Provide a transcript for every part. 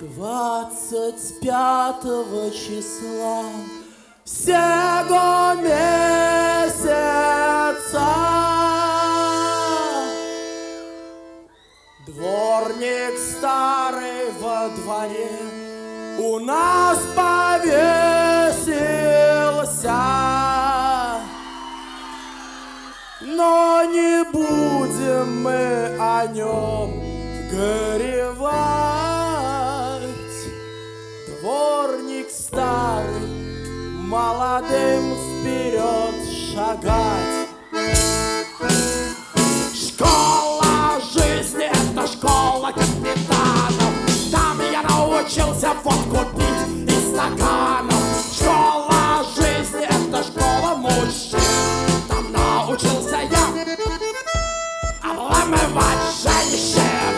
25 числа всего месяца дворник старый во дворе у нас повесился, но не будем мы о нем горевать. Дворник старый, молодым вперед шагать. Школа жизни — это школа капитанов. Там я научился водку пить из стаканов. Школа жизни — это школа мужчин. Там научился я обламывать женщин.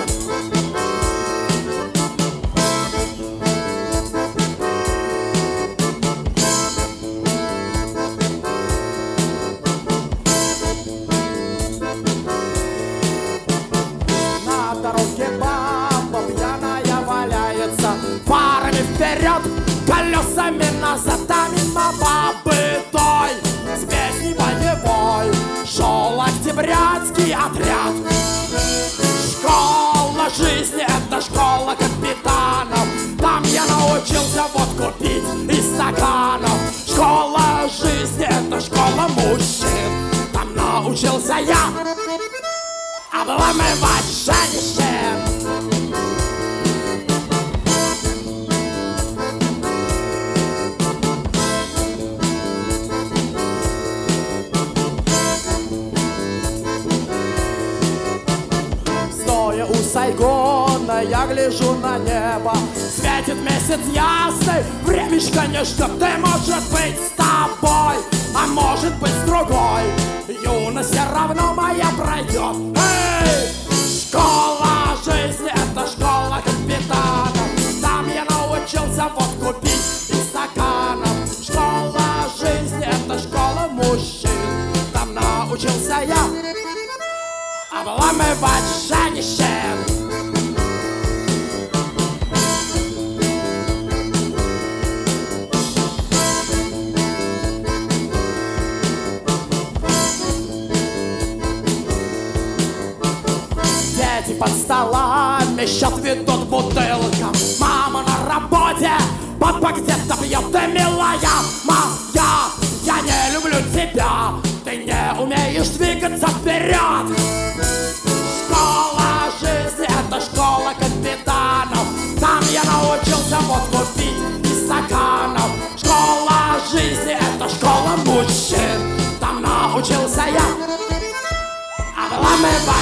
Парами вперед, колесами назад, а мимо бабы той с песней боевой шел октябрятский отряд. Школа жизни — это школа капитанов. Там я научился водку пить из стаканов. Школа жизни — это школа мужчин. Там научился я обламывать женщин. У Сайгона я гляжу на небо, светит месяц ясный, времечко не ждет. Ты, может быть, с тобой, а может быть, с другой. Юность все равно моя пройдет. Эй! Школа жизни — это школа капитанов. Там я научился водку пить из стаканов. Школа жизни — это школа мужчин. Там научился я обламывать женщин. Дети под столами счет ведут бутылкам. Мама на работе, папа где-то пьет. Ты, милая моя, я не люблю тебя. Ты не умеешь двигаться вперед. Школа жизни — это школа капитанов. Там я научился водку пить из стаканов. Школа жизни — это школа мужчин. Там научился я обламывать